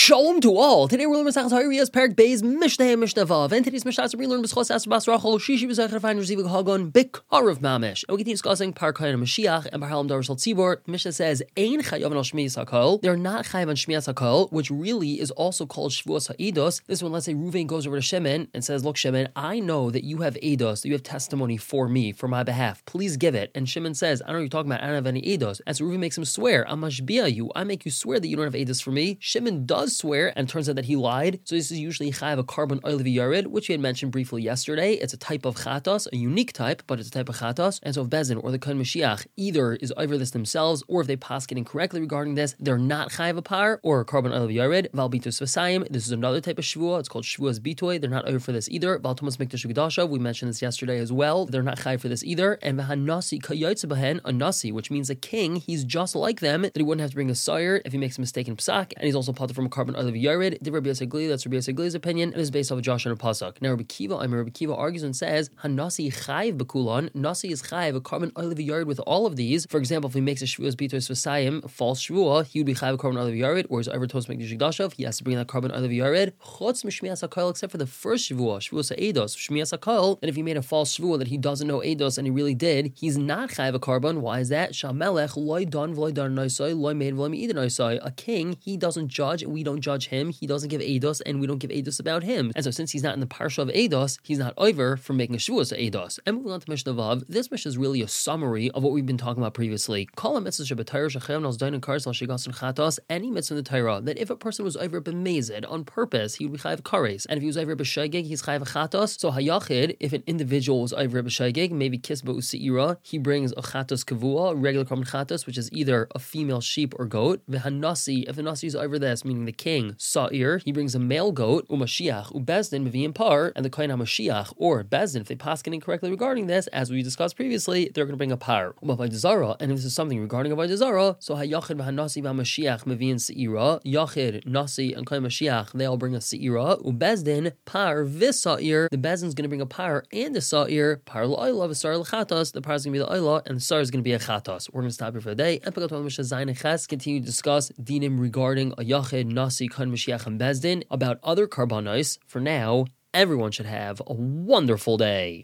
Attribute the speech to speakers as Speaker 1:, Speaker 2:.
Speaker 1: Shalom to all. Today we're learning Masechtas Hayrias Perek Beis Mishnah Mishnah Vav. And today's Mishnah we learn B'schos Asher Bas Rachel Shishi B'Zechar Fein Receiving Hagon B'Karav Mamish. And we continue discussing Par Kayin Mashiach and Par Halam Dar Shal Tzibor. Mishnah says Ein Chayav on Shmiyas Hakol. They're not Chayav on Shmiyas Hakol, which really is also called Shvuas Ha'idos. This one, let's say Reuven goes over to Shimon and says, "Look, Shimon, I know that you have Eidos, that you have testimony for me, for my behalf. Please give it." And Shimon says, "I don't know what you're talking about. I don't have any Eidos." And so Reuven makes him swear, "I'm mashbia you. I make you swear that you don't have Eidos for me." Shimon does swear, and it turns out that he lied. So this is usually chayav a carbon oil yared, which we had mentioned briefly yesterday. It's a type of chatos, a unique type, but it's a type of chatos. And so if Bezin or the Kohen Mashiach either is over this themselves, or if they paskin incorrectly regarding this, they're not chayav a par or a carbon oil yared. Val bitus v'sayim. This is another type of shvua. It's called shvuas bitoy. They're not over for this either. Val Thomas mikdash gedasha. We mentioned this yesterday as well. They're not chayav for this either. And v'hanasi kayotze behen, a nasi, which means a king. He's just like them. That he wouldn't have to bring a sire if he makes a mistake in psak, and he's also potter from a carbon oil yared. Rabbi Yosegli, that's Rabbi Yosegli's opinion, and is based off of Joshua and Pasuk. Now Rabbi Kiva argues and says, Hanasi chayv bekulan, Nasi is chayv, a carbon olive yard with all of these. For example, if he makes a shvuas bitos v'sayim, a false shvua, he would be chayv a carbon olive yard, or his over toast make the shigdashav, he has to bring that carbon olive yard, chutz mishmias hakol, except for the first shvua, shvuas eidos, shmias hakol, and if he made a false shvua that he doesn't know eidos and he really did, he's not chayv a carbon. Why is that? Shamelech loy don v'loy dar noisai, loy made v'loy me'id noisai. A king, he doesn't judge, and we don't judge him. He doesn't give eidos, and we don't give eidos about him. And so since he's not in the parsha of eidos, he's not over for making a shvuas to eidos. And moving on to Mishnah Vav, this Mishnah is really a summary of what we've been talking about previously. Kol ha-mitzvahs sheb'Torah shechev nalzdayin and kares al shigas and chatos, any mitzvah in the Torah, that if a person was over b'mezid on purpose, he would be chayav kares. And if he was over b'shaygig, he's chayav chatos. So hayachid, if an individual was over b'shaygig, maybe kisba u'seira, he brings a chatos kavua, a regular carbon chatos, which is either a female sheep or goat. V'hanasi, if the nasi is over this, meaning the king, sa'ir, he brings a male goat, u'mashiach, u'bezdin, mevi'im par, and the kohen ha-mashiach, or bezdin, if they paskin incorrectly regarding this, as we discussed previously, they're going to bring a par. Avodah zara, and if this is something regarding avodah zara, so hayachid v'hanasi v'mashiach mevi'in se'ira, yachid, nasi, and kohen mashiach, they all bring a se'ira, u'bezdin, par, v'sa'ir, the bezdin's going to bring a par and a sa'ir, par l'oila, v'sar l'chatos, the par is going to be the oila, and the sar is going to be a chatos. We're going to stop here for the day, and pick up on Mishnah Zayin and Ches, continue to discuss dinim regarding a yachid, nasi, kohen mashiach, and bezdin, about other karbanos. For now, everyone should have a wonderful day.